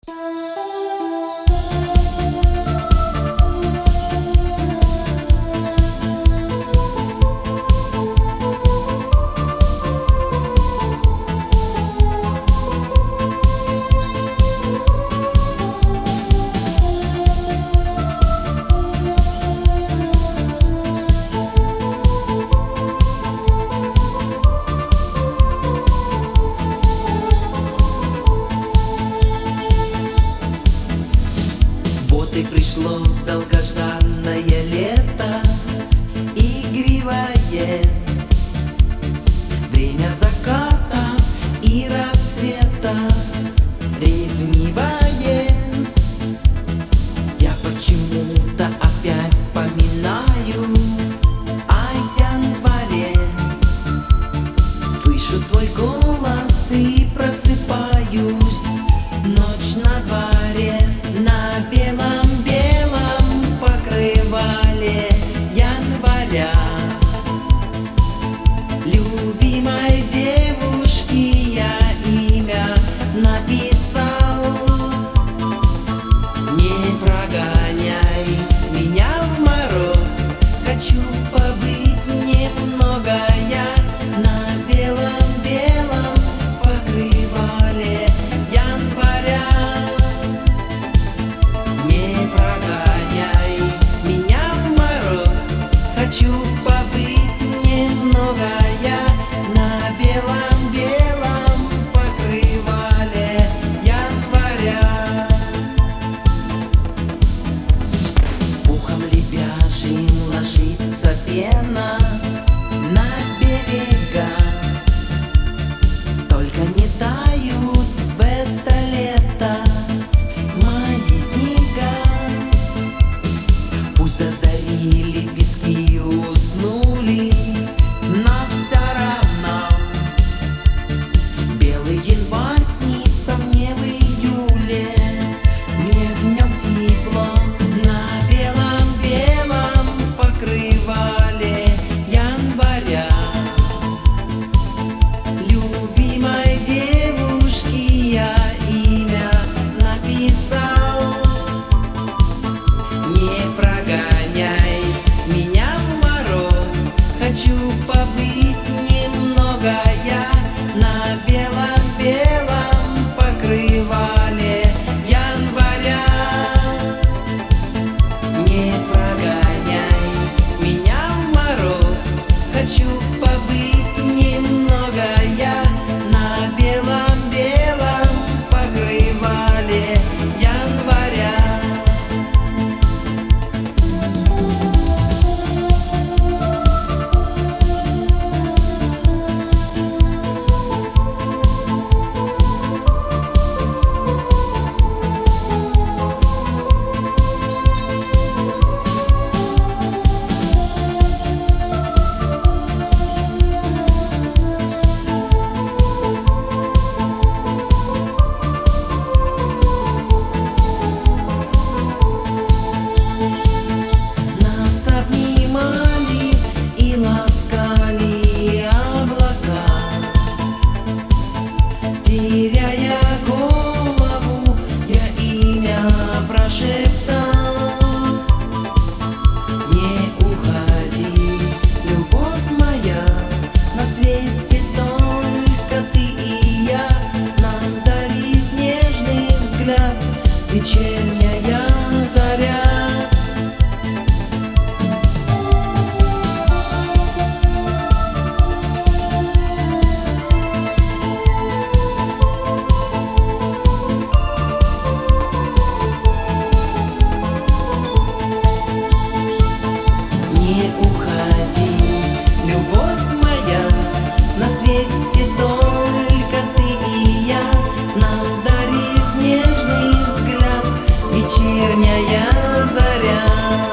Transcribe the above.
И пришло долгожданное лето, игривое, время закатов и рассветов, ревнивое. Я почему-то опять вспоминаю о январе, слышу твой голос и просыпаюсь. Ночь на дворе, на белом-белом покрывале января. Любимой девушке я имя написал. Не прогоняй меня в мороз, хочу побыть немного я на белом-белом покрывале января. Не прогоняй меня в мороз, хочу побыть немного я на белом-белом покрывале января. Пухом лебяжьим ложится пена на берега, только не тают в это лето мои снега. Пусть до зари лепестки уснули, но все равно белый январь снится мне в июле. Мне в нем тепло на белом-белом покрывале января. Любимой девушке я имя написал. Не прогоняй меня в мороз, хочу побыть немного я на белом-белом покрывале января. Не прогоняй меня в мороз, хочу побыть немного я на белом-белом покрывале января. Нас обнимали и ласкали облака, теряя голову, я имя прошептал. Не уходи, любовь моя, на свете только ты и я. Нам дарит нежный взгляд вечерняя заря. Не уходи, любовь моя, на свете только ты и я. Нам дарит нежный взгляд вечерняя заря.